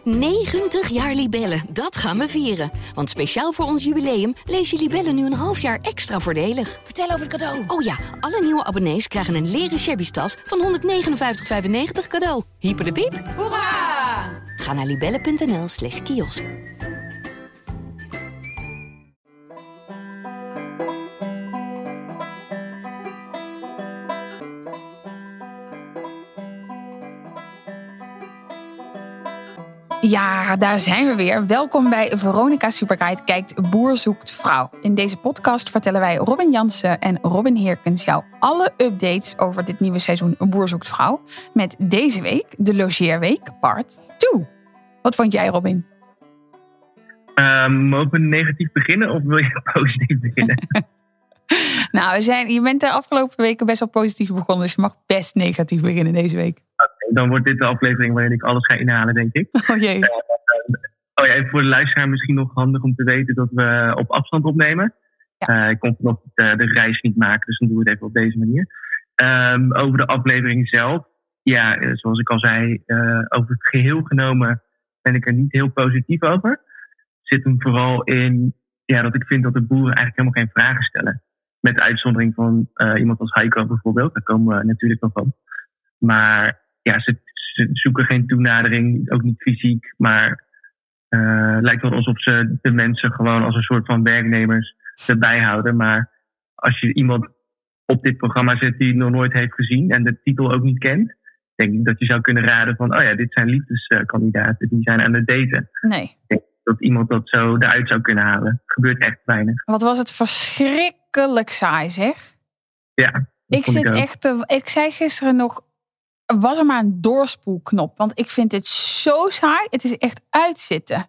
90 jaar Libellen, dat gaan we vieren. Want speciaal voor ons jubileum lees je Libellen nu een half jaar extra voordelig. Vertel over het cadeau. Oh ja, alle nieuwe abonnees krijgen een leren shabby tas van 159,95 cadeau. Hyper de piep. Hoera! Ga naar libellen.nl/kiosk. Ja, daar zijn we weer. Welkom bij Veronica Superguide kijkt Boer zoekt vrouw. In deze podcast vertellen wij Robin Jansen en Robin Heerkens jou alle updates over dit nieuwe seizoen Boer zoekt vrouw. Met deze week de logeerweek part 2. Wat vond jij, Robin? Mogen we negatief beginnen of wil je positief beginnen? Nou, je bent de afgelopen weken best wel positief begonnen, dus je mag best negatief beginnen deze week. Dan wordt dit de aflevering waarin ik alles ga inhalen, denk ik. Oh jee. Even voor de luisteraar misschien nog handig om te weten dat we op afstand opnemen. Ja. Ik kon nog de reis niet maken, dus dan doen we het even op deze manier. Over de aflevering zelf. Ja, zoals ik al zei, over het geheel genomen ben ik er niet heel positief over. Zit hem vooral in dat ik vind dat de boeren eigenlijk helemaal geen vragen stellen. Met uitzondering van iemand als Heiko bijvoorbeeld. Daar komen we natuurlijk nog op. Maar ja, ze zoeken geen toenadering, ook niet fysiek. Maar lijkt wel alsof ze de mensen gewoon als een soort van werknemers erbij houden. Maar als je iemand op dit programma zet die het nog nooit heeft gezien en de titel ook niet kent, denk ik dat je zou kunnen raden van, dit zijn liefdeskandidaten, die zijn aan het daten. Nee. Ik denk dat iemand dat zo eruit zou kunnen halen. Het gebeurt echt weinig. Wat was het verschrikkelijk saai, zeg. Ja. Ik zei gisteren nog, was er maar een doorspoelknop. Want ik vind dit zo saai. Het is echt uitzitten.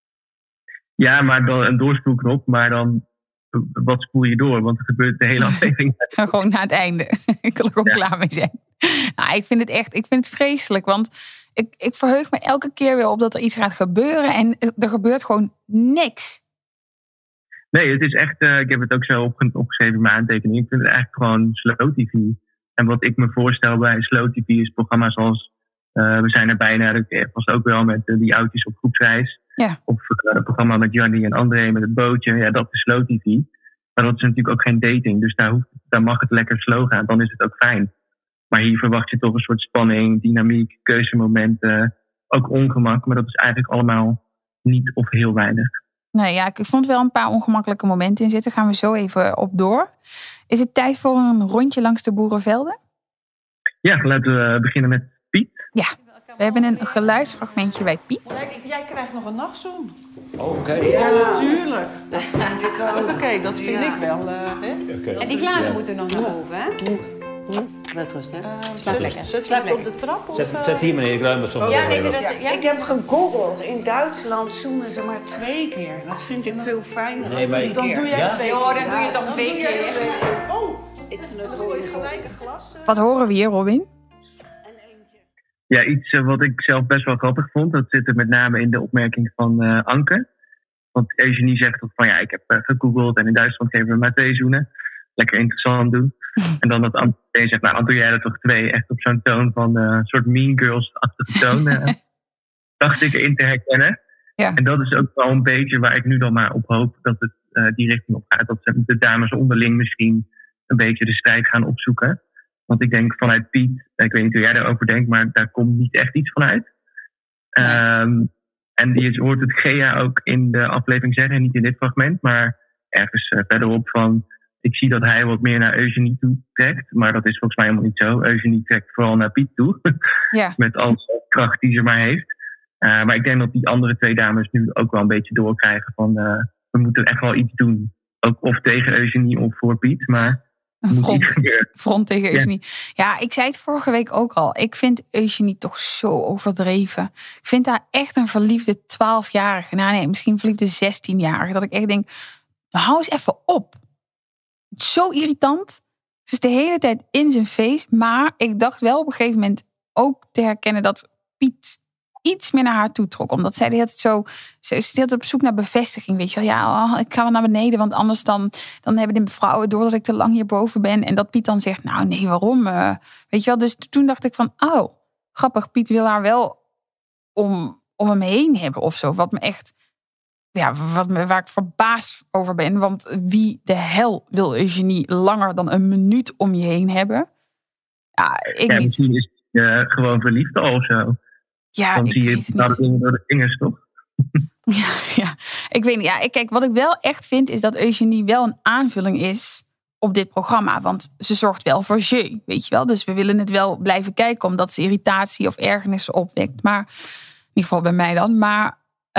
Ja, maar dan een doorspoelknop. Maar dan, wat spoel je door? Want er gebeurt de hele aflevering. Gewoon na het einde. Ik wil er gewoon klaar mee zijn. Nou, ik vind het vreselijk. Want ik verheug me elke keer weer op dat er iets gaat gebeuren. En er gebeurt gewoon niks. Nee, het is echt, ik heb het ook zo opgeschreven in mijn aantekening. Ik vind het eigenlijk gewoon slow TV. En wat ik me voorstel bij slow TV is programma's als we zijn er bijna, dat was ook wel met die oudjes op groepsreis. Ja. Of het programma met Jannie en André met het bootje. Ja, dat is slow TV. Maar dat is natuurlijk ook geen dating. Dus daar mag het lekker slow gaan. Dan is het ook fijn. Maar hier verwacht je toch een soort spanning, dynamiek, keuzemomenten. Ook ongemak. Maar dat is eigenlijk allemaal niet of heel weinig. Nee, ja, ik vond wel een paar ongemakkelijke momenten in zitten. Gaan we zo even op door. Is het tijd voor een rondje langs de boerenvelden? Ja, laten we beginnen met Piet. Ja, we hebben een geluidsfragmentje bij Piet. Jij krijgt nog een nachtzoen. Oké. Ja, natuurlijk. Dat vind ik wel. Oké, dat vind ik wel. En die glazen moeten nog naar boven, hè? Wel rust, hè? Zetten we het op de trap? Of, zet hier, meneer. Ik ruim het zo. Ik heb gegoogeld. In Duitsland zoenen ze maar 2 keer. Dat vind ik veel fijner. Nee, maar Dan doe jij 2 keer. Ja, dan doe je toch 2 keer. Oh, dan gooi je gelijk een glas. Wat horen we hier, Robin? Ja, iets wat ik zelf best wel grappig vond. Dat zit er met name in de opmerking van Anke. Want Eugenie zegt toch van ik heb gegoogeld en in Duitsland geven we maar 2 zoenen. Lekker interessant doen. En dan dat Anke zegt, nou doe jij er toch 2. Echt op zo'n toon van een soort Mean Girls-achtige toon. Dacht ik in te herkennen. Ja. En dat is ook wel een beetje waar ik nu dan maar op hoop dat het die richting op gaat. Dat de dames onderling misschien een beetje de strijd gaan opzoeken. Want ik denk vanuit Piet, ik weet niet hoe jij daarover denkt, maar daar komt niet echt iets van uit. Nee. En je hoort het Gea ook in de aflevering zeggen, niet in dit fragment, maar ergens verderop van, ik zie dat hij wat meer naar Eugenie toe trekt. Maar dat is volgens mij helemaal niet zo. Eugenie trekt vooral naar Piet toe. Ja. Met alle kracht die ze maar heeft. Maar ik denk dat die andere 2 dames nu ook wel een beetje doorkrijgen van, we moeten echt wel iets doen. Ook of tegen Eugenie of voor Piet, maar front tegen Eugenie. Ja, ik zei het vorige week ook al. Ik vind Eugenie toch zo overdreven. Ik vind haar echt een verliefde 12-jarige. Nou nee, misschien verliefde 16-jarige. Dat ik echt denk, hou eens even op. Zo irritant. Ze is de hele tijd in zijn face. Maar ik dacht wel op een gegeven moment ook te herkennen dat Piet iets meer naar haar toe trok. Omdat zij de hele tijd zo, ze is de hele tijd op zoek naar bevestiging. Weet je wel, ik ga wel naar beneden, want anders dan hebben de vrouwen door dat ik te lang hierboven ben. En dat Piet dan zegt, nou nee, waarom? Weet je wel, dus toen dacht ik van, grappig, Piet wil haar wel om om me heen hebben of zo. Wat me echt, waar ik verbaasd over ben. Want wie de hel wil Eugenie langer dan een minuut om je heen hebben? Ja, ik niet. Misschien is het gewoon verliefd al of zo. Ja, dan ik zie je weet het dat niet. dingen door de vingers, toch? Ja, ik weet niet. Ja, kijk, wat ik wel echt vind is dat Eugenie wel een aanvulling is op dit programma. Want ze zorgt wel voor jeu, weet je wel. Dus we willen het wel blijven kijken omdat ze irritatie of ergernis opwekt. Maar in ieder geval bij mij dan. Maar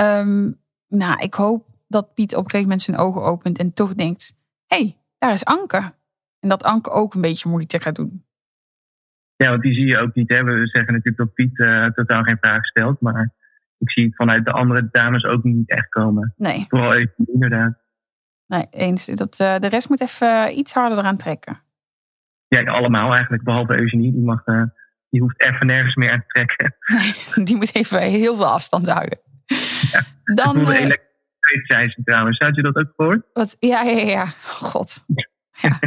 ik hoop dat Piet op een gegeven moment zijn ogen opent en toch denkt, hé, daar is Anke. En dat Anke ook een beetje moeite gaat doen. Ja, want die zie je ook niet. Hè? We zeggen natuurlijk dat Piet totaal geen vraag stelt. Maar ik zie het vanuit de andere dames ook niet echt komen. Nee. Vooral even inderdaad. Nee, eens. De rest moet even iets harder eraan trekken. Ja, allemaal eigenlijk. Behalve Eugenie. Die hoeft even nergens meer aan te trekken. Nee, die moet even heel veel afstand houden. Ja, dan elektriciteit zei ze trouwens. Had je dat ook gehoord? Wat? Ja. God. Ja.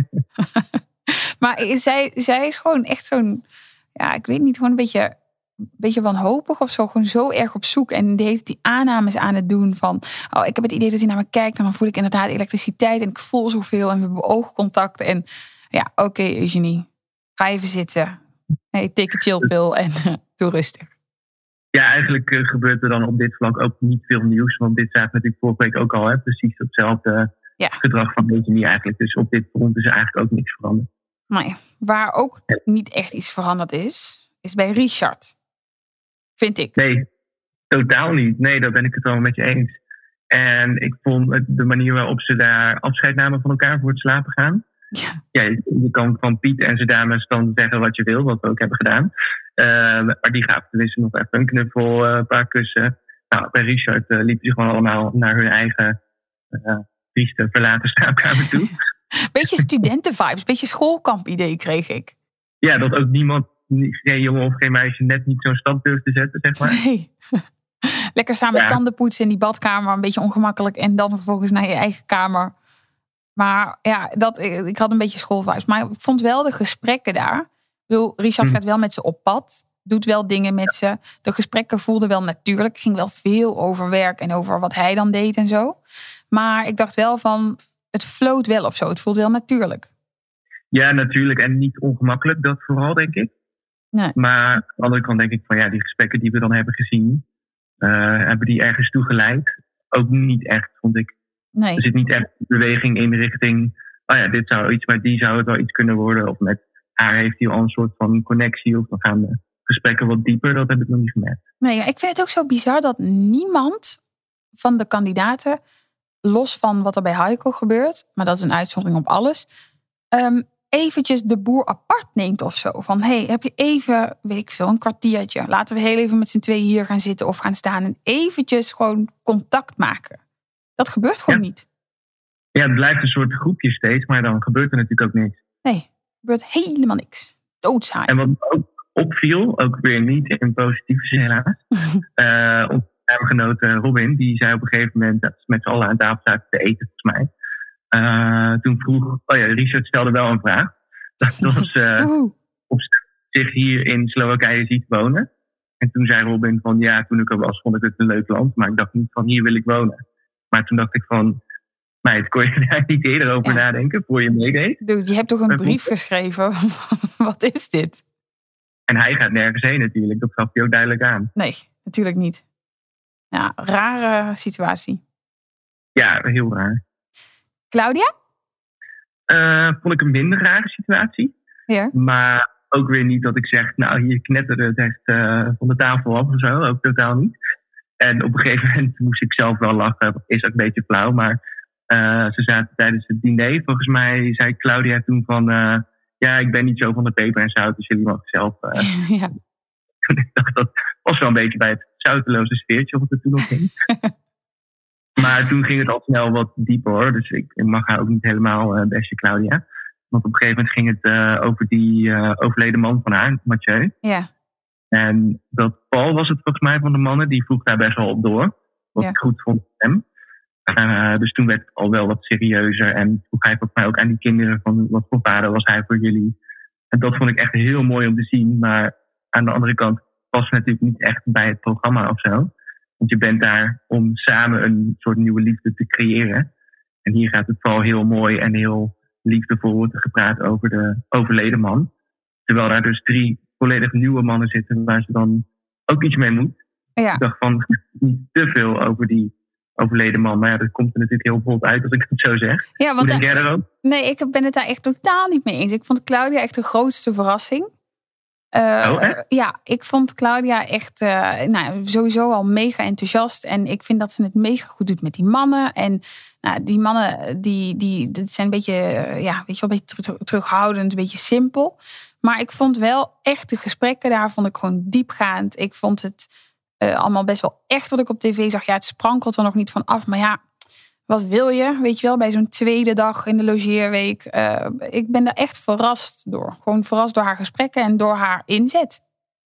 Maar zij is gewoon echt zo'n, ik weet niet, gewoon een beetje wanhopig of zo. Gewoon zo erg op zoek. En die heeft die aannames aan het doen van, ik heb het idee dat hij naar me kijkt. En dan voel ik inderdaad elektriciteit en ik voel zoveel. En we hebben oogcontact. En ja, oké, Eugenie. Ga even zitten. Hey, take a chill pill en doe rustig. Ja, eigenlijk gebeurt er dan op dit vlak ook niet veel nieuws. Want dit zagen we natuurlijk vorige week ook al. Hè? Precies hetzelfde gedrag van Eugenie eigenlijk. Dus op dit front is er eigenlijk ook niks veranderd. Nee, waar ook niet echt iets veranderd is bij Richard. Vind ik. Nee, totaal niet. Nee, daar ben ik het wel met je eens. En ik vond de manier waarop ze daar afscheid namen van elkaar voor het slapen gaan. Ja, je kan van Piet en zijn dames dan zeggen wat je wil, wat we ook hebben gedaan. Maar die gaven tenminste nog even een knuffel, een paar kussen. Nou, bij Richard liepen ze gewoon allemaal naar hun eigen trieste verlaten slaapkamer toe. Beetje studentenvibes, beetje schoolkamp-idee kreeg ik. Ja, dat ook geen jongen of geen meisje net niet zo'n stap durft te zetten, zeg maar. Nee. Lekker samen tanden poetsen in die badkamer, een beetje ongemakkelijk. En dan vervolgens naar je eigen kamer. Maar ja, ik had een beetje schoolvibes. Maar ik vond wel de gesprekken daar. Ik bedoel, Richard gaat wel met ze op pad. Doet wel dingen met ze. De gesprekken voelden wel natuurlijk. Het ging wel veel over werk en over wat hij dan deed en zo. Maar ik dacht wel van, het floot wel of zo. Het voelt wel natuurlijk. Ja, natuurlijk. En niet ongemakkelijk, dat vooral, denk ik. Nee. Maar aan de andere kant denk ik van, die gesprekken die we dan hebben gezien, hebben die ergens toe geleid? Ook niet echt, vond ik. Nee. Er zit niet echt beweging in de richting, dit zou iets, met die zou het wel iets kunnen worden. Of met haar heeft hij al een soort van connectie. Of dan gaan de gesprekken wat dieper. Dat heb ik nog niet gemerkt. Nee, ik vind het ook zo bizar dat niemand van de kandidaten, los van wat er bij Heiko gebeurt, maar dat is een uitzondering op alles, eventjes de boer apart neemt of zo. Van, heb je even, weet ik veel, een kwartiertje. Laten we heel even met z'n tweeën hier gaan zitten of gaan staan en eventjes gewoon contact maken. Dat gebeurt gewoon niet. Ja, het blijft een soort groepje steeds, maar dan gebeurt er natuurlijk ook niks. Nee, er gebeurt helemaal niks. Doodsaai. En wat me ook opviel, ook weer niet in positieve zin helaas, onze kamergenoot Robin, die zei op een gegeven moment dat ze met z'n allen aan tafel zaten te eten, volgens mij. Toen vroeg, Richard stelde wel een vraag. Dat was of ze zich hier in Slowakije ziet wonen. En toen zei Robin van, toen ik er was, vond ik het een leuk land. Maar ik dacht niet van, hier wil ik wonen. Maar toen dacht ik van, meid, kon je daar niet eerder over nadenken voor je meedeed? Dude, je hebt toch een brief geschreven? Wat is dit? En hij gaat nergens heen natuurlijk. Dat gaf hij ook duidelijk aan. Nee, natuurlijk niet. Ja, rare situatie. Ja, heel raar. Claudia? Vond ik een minder rare situatie. Ja. Maar ook weer niet dat ik zeg, hier knetterde het echt van de tafel af of zo. Ook totaal niet. En op een gegeven moment moest ik zelf wel lachen. Dat is ook een beetje flauw, maar ze zaten tijdens het diner. Volgens mij zei Claudia toen van, ik ben niet zo van de peper en zout, dus jullie mogen zelf. Ja. Ik dacht, dat was wel een beetje bij het zouteloze sfeertje wat er toen nog ging. Maar toen ging het al snel wat dieper hoor. Dus ik mag haar ook niet helemaal beste Claudia. Want op een gegeven moment ging het over die overleden man van haar, Mathieu. Ja. En dat Paul was het volgens mij van de mannen. Die vroeg daar best wel op door. Wat ik goed vond van hem. Dus toen werd het al wel wat serieuzer. En vroeg hij volgens mij ook aan die kinderen van wat voor vader was hij voor jullie. En dat vond ik echt heel mooi om te zien. Maar aan de andere kant past het natuurlijk niet echt bij het programma of zo. Want je bent daar om samen een soort nieuwe liefde te creëren. En hier gaat het vooral heel mooi en heel liefdevol worden gepraat over de overleden man. Terwijl daar dus 3 volledig nieuwe mannen zitten waar ze dan ook iets mee moet. Ja. Ik dacht van, niet te veel over die overleden man. Maar ja, dat komt er natuurlijk heel bot uit als ik het zo zeg. Ja, want hoe denk jij daarover? Nee, ik ben het daar echt totaal niet mee eens. Ik vond Claudia echt de grootste verrassing. Ja, ik vond Claudia echt sowieso al mega enthousiast. En ik vind dat ze het mega goed doet met die mannen. En die mannen, die zijn een beetje, een beetje terughoudend, een beetje simpel. Maar ik vond wel echt de gesprekken daar, vond ik gewoon diepgaand. Ik vond het allemaal best wel echt wat ik op tv zag. Ja, het sprankelt er nog niet van af. Maar ja, wat wil je? Weet je wel, bij zo'n tweede dag in de logeerweek. Ik ben daar echt verrast door. Gewoon verrast door haar gesprekken en door haar inzet.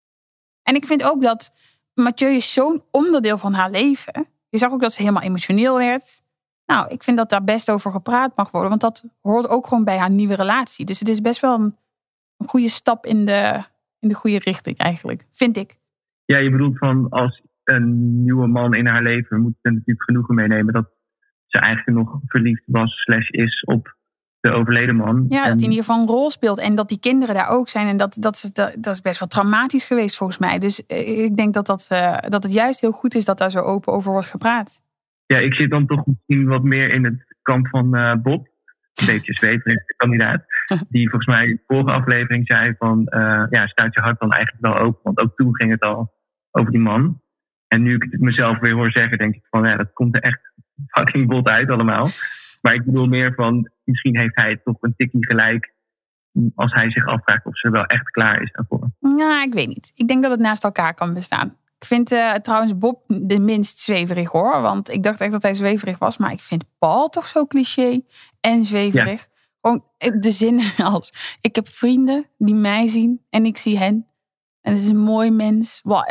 En ik vind ook dat Mathieu is zo'n onderdeel van haar leven. Je zag ook dat ze helemaal emotioneel werd. Nou, ik vind dat daar best over gepraat mag worden. Want dat hoort ook gewoon bij haar nieuwe relatie. Dus het is best wel een goede stap in de goede richting eigenlijk, vind ik. Ja, je bedoelt van als een nieuwe man in haar leven moet er natuurlijk genoegen meenemen dat ze eigenlijk nog verliefd was / is op de overleden man. Ja, dat hij in ieder geval een rol speelt. En dat die kinderen daar ook zijn. En dat is best wel traumatisch geweest volgens mij. Dus ik denk dat het juist heel goed is dat daar zo open over wordt gepraat. Ja, ik zit dan toch misschien wat meer in het kamp van Bob. Een beetje zweverig kandidaat. Die volgens mij in de vorige aflevering zei van staat je hart dan eigenlijk wel open. Want ook toen ging het al over die man. En nu ik het mezelf weer hoor zeggen, denk ik van dat komt er echt fucking bot uit allemaal. Maar ik bedoel meer van, misschien heeft hij toch een tikkie gelijk als hij zich afvraagt of ze wel echt klaar is daarvoor. Nou, ik weet niet. Ik denk dat het naast elkaar kan bestaan. Ik vind trouwens Bob de minst zweverig hoor. Want ik dacht echt dat hij zweverig was. Maar ik vind Paul toch zo cliché en zweverig. Ja. Gewoon de zin als, ik heb vrienden die mij zien en ik zie hen. En het is een mooi mens. Well,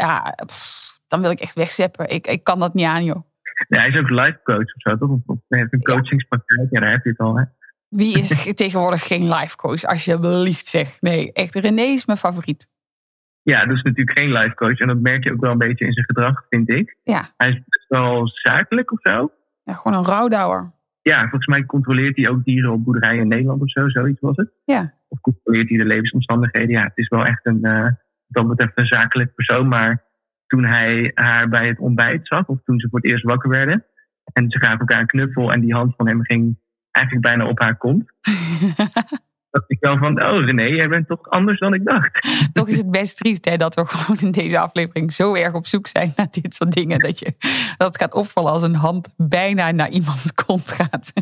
dan wil ik echt wegzeppen. Ik kan dat niet aan, joh. Ja, hij is ook life coach of zo, toch? Of hij heeft een coachingspraktijk. Ja, daar heb je het al, hè? Wie is tegenwoordig geen life coach? Alsjeblieft zeg. Nee, echt, René is mijn favoriet. Ja, dat is natuurlijk geen life coach. En dat merk je ook wel een beetje in zijn gedrag, vind ik. Ja. Hij is best wel zakelijk of zo. Ja, gewoon een rouwdouwer. Ja, volgens mij controleert hij ook dieren op boerderijen in Nederland of zo. Zoiets was het. Ja. Of controleert hij de levensomstandigheden. Ja, het is wel echt dat betreft een zakelijk persoon. Maar toen hij haar bij het ontbijt zag, of toen ze voor het eerst wakker werden, en ze gaven elkaar een knuffel en die hand van hem ging eigenlijk bijna op haar kont. dacht ik wel van, René, jij bent toch anders dan ik dacht. Toch is het best triest hè, dat we gewoon in deze aflevering zo erg op zoek zijn naar dit soort dingen. Dat het gaat opvallen als een hand bijna naar iemands kont gaat.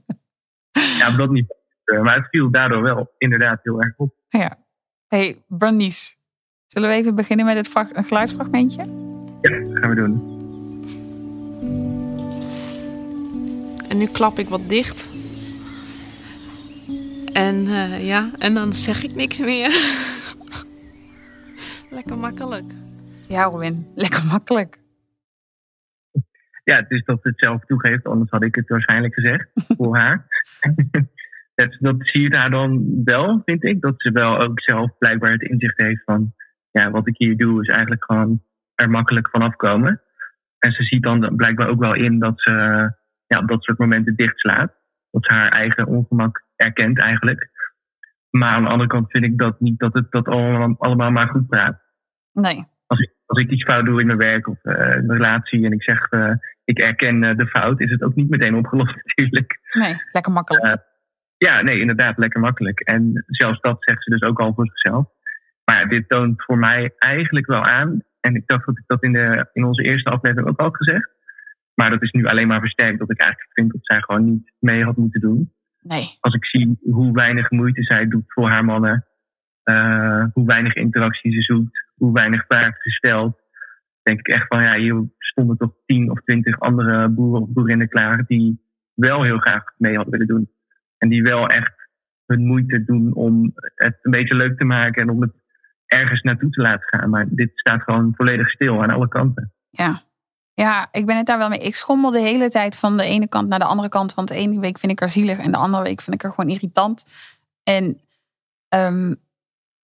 Ja, maar dat niet. Maar het viel daardoor wel inderdaad heel erg op. Ja. Hey, Bernice. Zullen we even beginnen met een geluidsfragmentje? Ja, dat gaan we doen. En nu klap ik wat dicht. En dan zeg ik niks meer. Lekker makkelijk. Ja, Robin. Lekker makkelijk. Ja, het is dat ze het zelf toegeeft. Anders had ik het waarschijnlijk gezegd voor haar. Dat zie je haar dan wel, vind ik. Dat ze wel ook zelf blijkbaar het inzicht heeft van, ja, wat ik hier doe is eigenlijk gewoon er makkelijk vanaf komen. En ze ziet dan blijkbaar ook wel in dat ze op dat soort momenten dichtslaat. Dat ze haar eigen ongemak erkent eigenlijk. Maar aan de andere kant vind ik dat niet dat het dat allemaal maar goed praat. Nee. Als ik iets fout doe in mijn werk of in een relatie en ik zeg ik erken de fout, is het ook niet meteen opgelost natuurlijk. Nee, lekker makkelijk. Ja, nee, inderdaad, lekker makkelijk. En zelfs dat zegt ze dus ook al voor zichzelf. Maar ja, dit toont voor mij eigenlijk wel aan. En ik dacht dat ik dat in onze eerste aflevering ook al had gezegd. Maar dat is nu alleen maar versterkt dat ik eigenlijk vind dat zij gewoon niet mee had moeten doen. Nee. Als ik zie hoe weinig moeite zij doet voor haar mannen. Hoe weinig interactie ze zoekt. Hoe weinig vragen ze stelt. Denk ik echt van, ja, hier stonden toch 10 of 20 andere boeren of boerinnen klaar die wel heel graag mee hadden willen doen. En die wel echt hun moeite doen om het een beetje leuk te maken en om het ergens naartoe te laten gaan. Maar dit staat gewoon volledig stil aan alle kanten. Ja, ik ben het daar wel mee. Ik schommel de hele tijd van de ene kant naar de andere kant. Want de ene week vind ik haar zielig en de andere week vind ik haar gewoon irritant. En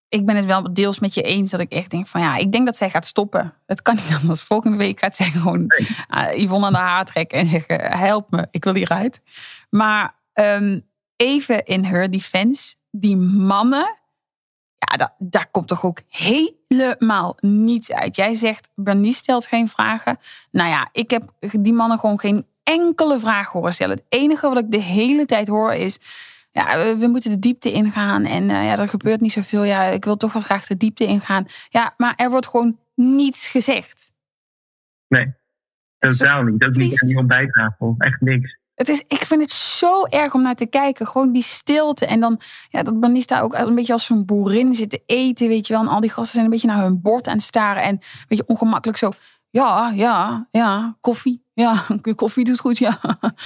ik ben het wel deels met je eens dat ik echt denk van ik denk dat zij gaat stoppen. Het kan niet anders. Volgende week gaat zij gewoon Yvonne aan de haar trekken en zeggen, help me, ik wil hieruit. Maar even in her defense, die mannen, daar komt toch ook helemaal niets uit. Jij zegt, Bernice stelt geen vragen. Nou ja, ik heb die mannen gewoon geen enkele vraag horen stellen. Het enige wat ik de hele tijd hoor is, we moeten de diepte ingaan. En er gebeurt niet zoveel. Ja, ik wil toch wel graag de diepte ingaan. Ja, maar er wordt gewoon niets gezegd. Nee, totaal niet. Ook niet aan die ontbijttafel. Echt niks. Ik vind het zo erg om naar te kijken. Gewoon die stilte. En dan dat Bernice daar ook een beetje als zo'n boerin zit te eten. Weet je wel. En al die gasten zijn een beetje naar hun bord aan het staren. En een beetje ongemakkelijk zo. Ja, koffie. Ja, koffie doet goed, ja.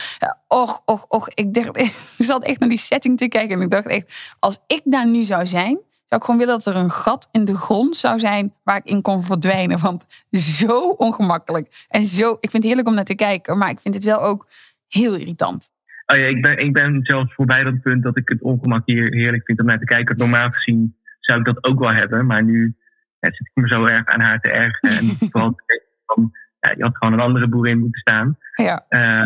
Och. Ik zat echt naar die setting te kijken. En ik dacht echt, als ik daar nu zou zijn, zou ik gewoon willen dat er een gat in de grond zou zijn waar ik in kon verdwijnen. Want zo ongemakkelijk. En zo, ik vind het heerlijk om naar te kijken. Maar ik vind het wel ook heel irritant. Oh ja, ik ben zelfs voorbij dat punt dat ik het ongemak hier heerlijk vind om naar te kijken. Normaal gezien zou ik dat ook wel hebben. Maar nu zit ik me zo erg aan haar te ergeren. En vooral van, je had gewoon een andere boerin moeten staan. Ja.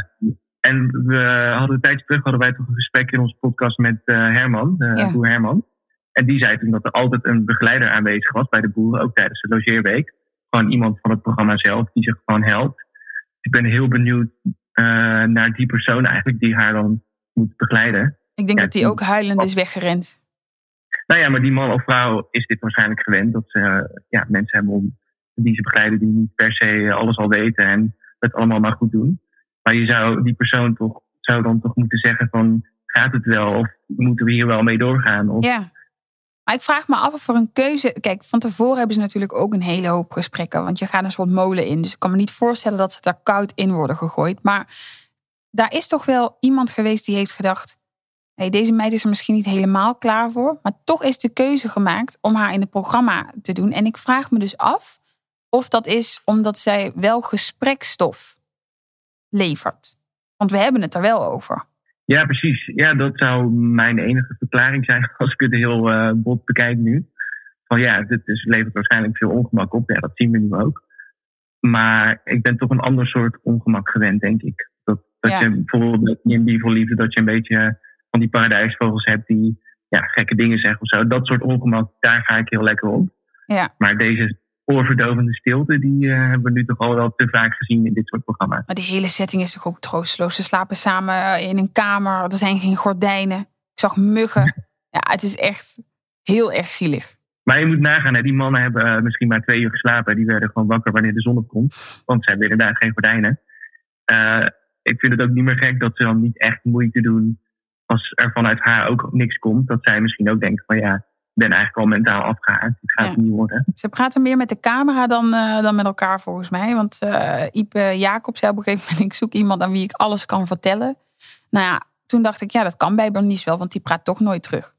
En we hadden een tijdje terug wij toch een gesprek in onze podcast met Herman, boer Herman. En die zei toen dat er altijd een begeleider aanwezig was bij de boeren, ook tijdens de logeerweek. Gewoon iemand van het programma zelf die zich gewoon helpt. Ik ben heel benieuwd naar die persoon eigenlijk die haar dan moet begeleiden. Ik denk dat die ook huilend is weggerend. Nou ja, maar die man of vrouw is dit waarschijnlijk gewend. Dat ze mensen hebben die ze begeleiden die niet per se alles al weten en het allemaal maar goed doen. Maar die persoon zou dan toch moeten zeggen van, gaat het wel? Of moeten we hier wel mee doorgaan? Of... Ja, maar ik vraag me af of er een keuze... Kijk, van tevoren hebben ze natuurlijk ook een hele hoop gesprekken. Want je gaat een soort molen in. Dus ik kan me niet voorstellen dat ze daar koud in worden gegooid. Maar daar is toch wel iemand geweest die heeft gedacht, deze meid is er misschien niet helemaal klaar voor. Maar toch is de keuze gemaakt om haar in het programma te doen. En ik vraag me dus af of dat is omdat zij wel gesprekstof levert. Want we hebben het er wel over. Ja, precies. Ja, dat zou mijn enige verklaring zijn als ik het heel bot bekijk nu. Van dit levert waarschijnlijk veel ongemak op. Ja, dat zien we nu ook. Maar ik ben toch een ander soort ongemak gewend, denk ik. Dat je bijvoorbeeld in Die voor Liefde, dat je een beetje van die paradijsvogels hebt die gekke dingen zeggen of zo. Dat soort ongemak, daar ga ik heel lekker op. Ja. Maar deze oorverdovende stilte, die hebben we nu toch al wel te vaak gezien in dit soort programma's. Maar die hele setting is toch ook troosteloos. Ze slapen samen in een kamer, er zijn geen gordijnen. Ik zag muggen. Ja, het is echt heel erg zielig. Maar je moet nagaan, die mannen hebben misschien maar 2 uur geslapen. Die werden gewoon wakker wanneer de zon opkomt. Want ze hebben inderdaad geen gordijnen. Ik vind het ook niet meer gek dat ze dan niet echt moeite doen als er vanuit haar ook niks komt. Dat zij misschien ook denkt van ik ben eigenlijk al mentaal afgehaakt. Het gaat niet worden. Ze praten meer met de camera dan met elkaar volgens mij. Want Ipe Jacob zei op een gegeven moment, ik zoek iemand aan wie ik alles kan vertellen. Nou ja, toen dacht ik, dat kan bij Bernice wel, want die praat toch nooit terug.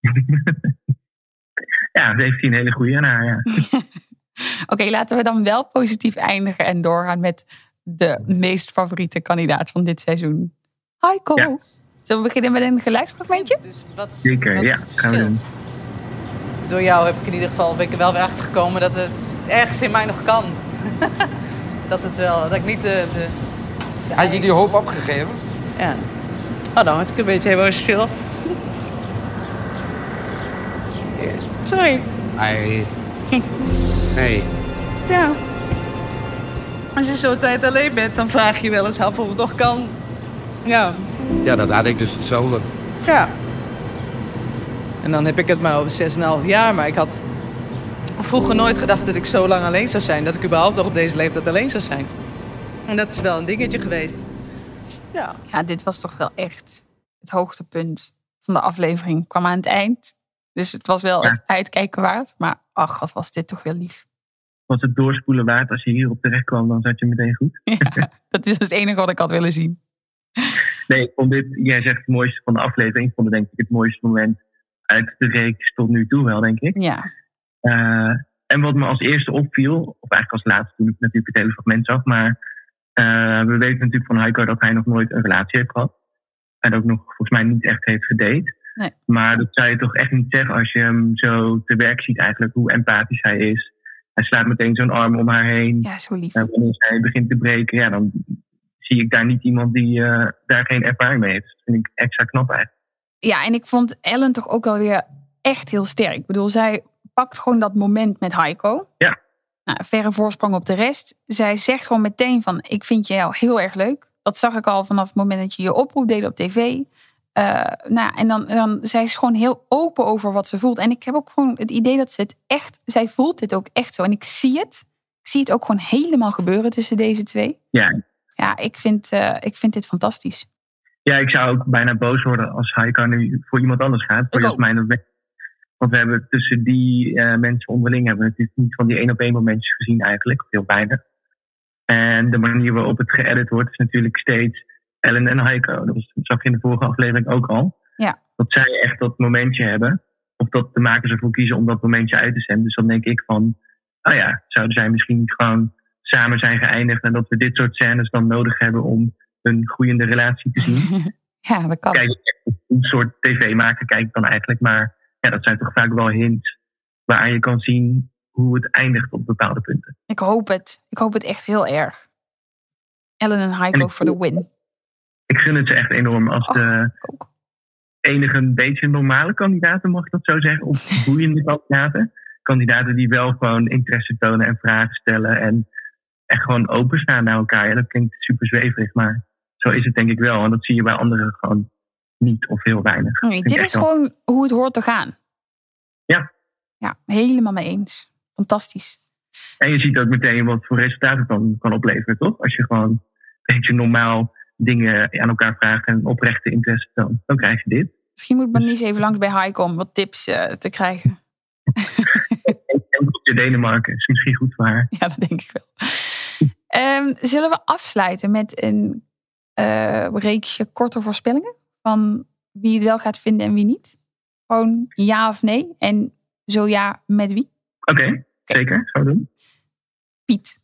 Ja, dat heeft hij een hele goeie aan haar, ja. Oké, laten we dan wel positief eindigen en doorgaan met de meest favoriete kandidaat van dit seizoen. Heiko. Ja. Zullen we beginnen met een geluidsfragmentje? Dus Zeker, ja. Gaan we doen. Door jou ben ik er wel weer achter gekomen dat het ergens in mij nog kan. dat ik niet Had je die hoop opgegeven? Ja. Oh, dan word ik een beetje emotioneel. Sorry. Hey. Ja. Als je zo'n tijd alleen bent, dan vraag je wel eens af of het nog kan. Ja. Ja, dat had ik dus hetzelfde. Ja. En dan heb ik het maar over 6,5 jaar. Maar ik had vroeger nooit gedacht dat ik zo lang alleen zou zijn. Dat ik überhaupt nog op deze leeftijd alleen zou zijn. En dat is wel een dingetje geweest. Ja, dit was toch wel echt het hoogtepunt van de aflevering. Kwam aan het eind. Dus het was wel het uitkijken waard. Maar ach, wat was dit toch wel lief. Was het doorspoelen waard? Als je hierop terecht kwam, dan zat je meteen goed. Ja, dat is het enige wat ik had willen zien. Nee, ik vond dit, jij zegt het mooiste van de aflevering. Ik vond het denk ik het mooiste moment uit de reeks tot nu toe wel, denk ik. Ja. En wat me als eerste opviel, of eigenlijk als laatste toen ik natuurlijk het hele fragment zag, maar we weten natuurlijk van Heiko dat hij nog nooit een relatie heeft gehad. En ook nog volgens mij niet echt heeft gedate. Nee. Maar dat zou je toch echt niet zeggen als je hem zo te werk ziet eigenlijk, hoe empathisch hij is. Hij slaat meteen zo'n arm om haar heen. Ja, zo lief. En wanneer zij begint te breken, ja, dan zie ik daar niet iemand die daar geen ervaring mee heeft. Dat vind ik extra knap eigenlijk. Ja, en ik vond Ellen toch ook wel weer echt heel sterk. Ik bedoel, zij pakt gewoon dat moment met Heiko. Ja. Nou, verre voorsprong op de rest. Zij zegt gewoon meteen van, ik vind jou heel erg leuk. Dat zag ik al vanaf het moment dat je je oproep deed op tv. En dan zij is gewoon heel open over wat ze voelt. En ik heb ook gewoon het idee dat ze het echt, zij voelt dit ook echt zo. En ik zie het. Ik zie het ook gewoon helemaal gebeuren tussen deze twee. Ja. Ja, ik vind dit fantastisch. Ja, ik zou ook bijna boos worden als Heiko nu voor iemand anders gaat. Voor Jasmijn of Wendy. Want we hebben tussen die mensen onderling hebben we natuurlijk niet van die 1-op-1 momentjes gezien eigenlijk. Of heel weinig. En de manier waarop het geëdit wordt is natuurlijk steeds Ellen en Heiko. Dat zag je in de vorige aflevering ook al. Ja. Dat zij echt dat momentje hebben. Of dat de makers ervoor kiezen om dat momentje uit te zenden. Dus dan denk ik van, zouden zij misschien niet gewoon samen zijn geëindigd. En dat we dit soort scènes dan nodig hebben om een groeiende relatie te zien. Ja, dat kan. Kijk, een soort tv maken kijk ik dan eigenlijk. Maar ja, dat zijn toch vaak wel hints waaraan je kan zien hoe het eindigt op bepaalde punten. Ik hoop het. Ik hoop het echt heel erg. Ellen en Heiko voor de win. Ik gun het ze echt enorm als de enige een beetje normale kandidaten, mag ik dat zo zeggen. Of boeiende kandidaten. Kandidaten die wel gewoon interesse tonen en vragen stellen. En echt gewoon openstaan naar elkaar. Ja, dat klinkt super zweverig, maar zo is het denk ik wel. En dat zie je bij anderen gewoon niet of heel weinig. Nee, dit is gewoon hoe het hoort te gaan. Ja. Ja, helemaal mee eens. Fantastisch. En je ziet ook meteen wat voor resultaten het dan kan opleveren, toch? Als je gewoon een beetje normaal dingen aan elkaar vraagt en oprechte interesse toont, dan krijg je dit. Misschien moet Bernice even langs bij Heiko om wat tips te krijgen. En op Denemarken is misschien goed voor haar. Ja, dat denk ik wel. Zullen we afsluiten met een reeksje korte voorspellingen? Van wie het wel gaat vinden en wie niet? Gewoon ja of nee? En zo ja, met wie? Oké, zeker. Zou doen. Piet.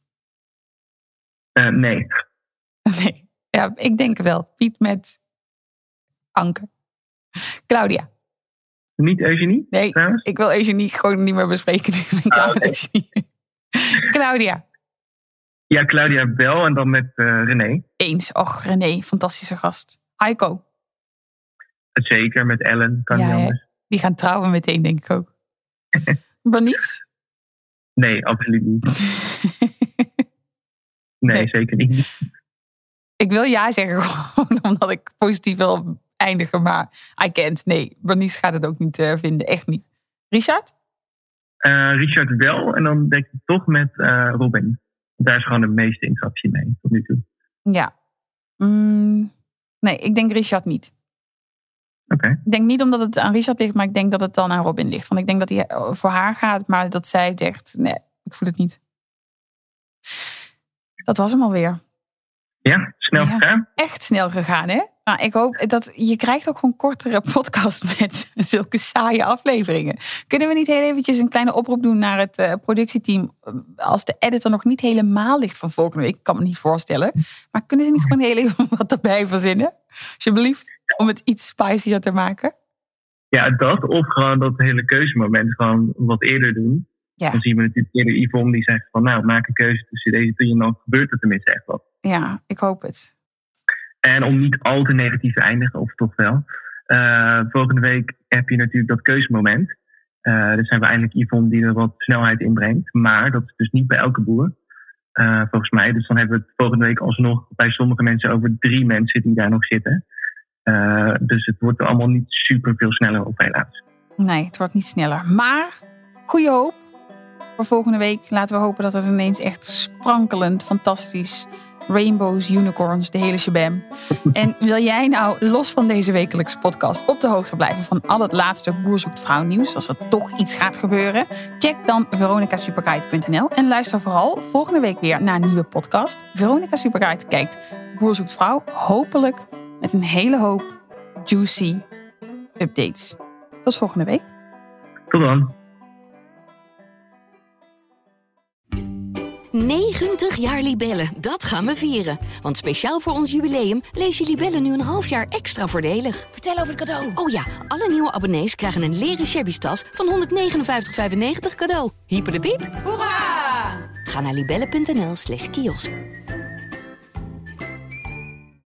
Nee. Nee. Ja, ik denk wel. Piet met Anke. Claudia. Niet Eugenie? Nee, trouwens? Ik wil Eugenie gewoon niet meer bespreken. Ik ben klaar met Eugenie. Claudia. Ja, Claudia wel en dan met René. Eens. Och, René, fantastische gast. Heiko. Zeker, met Ellen. Kan niet anders. Die gaan trouwen meteen, denk ik ook. Bernice? Nee, absoluut niet. Nee, zeker niet. Ik wil ja zeggen, gewoon omdat ik positief wil eindigen, maar I can't. Nee, Bernice gaat het ook niet vinden. Echt niet. Richard? Richard wel. En dan denk ik toch met Robin. Daar is gewoon de meeste interactie mee tot nu toe. Ja. Nee, ik denk Richard niet. Oké. Ik denk niet omdat het aan Richard ligt, maar ik denk dat het dan aan Robin ligt. Want ik denk dat hij voor haar gaat, maar dat zij zegt, nee, ik voel het niet. Dat was hem alweer. Ja, snel gegaan. Echt snel gegaan, hè? Nou, ik hoop dat je krijgt ook gewoon kortere podcast met zulke saaie afleveringen. Kunnen we niet heel eventjes een kleine oproep doen naar het productieteam als de editor nog niet helemaal ligt van volgende week? Ik kan me niet voorstellen. Maar kunnen ze niet gewoon heel even wat erbij verzinnen? Alsjeblieft, om het iets spicier te maken. Ja, dat of gewoon dat hele keuzemoment gewoon wat eerder doen. Ja. Dan zien we natuurlijk eerder Yvonne die zegt van nou, maak een keuze tussen deze drie en dan gebeurt er tenminste echt wat. Ja, ik hoop het. En om niet al te negatief te eindigen, of toch wel. Volgende week heb je natuurlijk dat keuzemoment. Dus hebben we eindelijk Yvonne die er wat snelheid in brengt. Maar dat is dus niet bij elke boer. Volgens mij. Dus dan hebben we het volgende week alsnog bij sommige mensen over 3 mensen die daar nog zitten. Dus het wordt er allemaal niet super veel sneller op helaas. Nee, het wordt niet sneller. Maar goede hoop voor volgende week. Laten we hopen dat het ineens echt sprankelend, fantastisch... Rainbows, unicorns, de hele shabam. En wil jij nou los van deze wekelijkse podcast op de hoogte blijven van al het laatste Boer Zoekt Vrouw nieuws, als er toch iets gaat gebeuren? Check dan veronicasuperguide.nl en luister vooral volgende week weer naar een nieuwe podcast. Veronica Superguide kijkt Boer Zoekt Vrouw, hopelijk met een hele hoop juicy updates. Tot volgende week. Tot dan. 190 jaar Libellen, dat gaan we vieren. Want speciaal voor ons jubileum lees je Libellen nu een half jaar extra voordelig. Vertel over het cadeau. Oh ja, alle nieuwe abonnees krijgen een leren shabby tas van 159,95 cadeau. Hyper de piep. Hoera! Ga naar libellen.nl/kiosk.